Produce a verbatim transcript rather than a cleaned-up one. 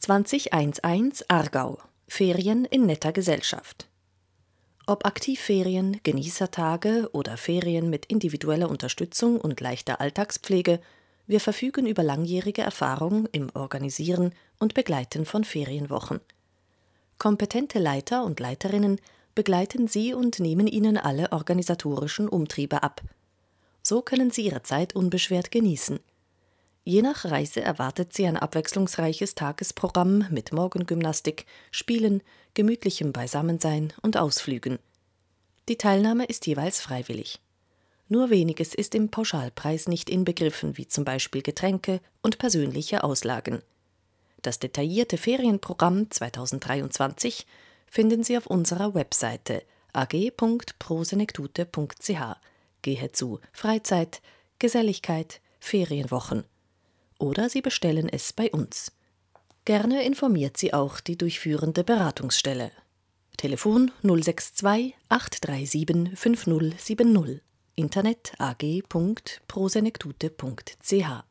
zwanzig elf Aargau – Ferien in netter Gesellschaft. Ob Aktivferien, Genießertage oder Ferien mit individueller Unterstützung und leichter Alltagspflege, wir verfügen über langjährige Erfahrung im Organisieren und Begleiten von Ferienwochen. Kompetente Leiter und Leiterinnen begleiten Sie und nehmen Ihnen alle organisatorischen Umtriebe ab. So können Sie Ihre Zeit unbeschwert genießen. Je nach Reise erwartet Sie ein abwechslungsreiches Tagesprogramm mit Morgengymnastik, Spielen, gemütlichem Beisammensein und Ausflügen. Die Teilnahme ist jeweils freiwillig. Nur weniges ist im Pauschalpreis nicht inbegriffen, wie zum Beispiel Getränke und persönliche Auslagen. Das detaillierte Ferienprogramm zweitausenddreiundzwanzig finden Sie auf unserer Webseite a g punkt prosenektute punkt c h. Gehe zu Freizeit, Geselligkeit, Ferienwochen. Oder Sie bestellen es bei uns. Gerne informiert Sie auch die durchführende Beratungsstelle. Telefon null sechs zwei acht drei sieben fünf null sieben null. Internet a g punkt prosenektute punkt c h.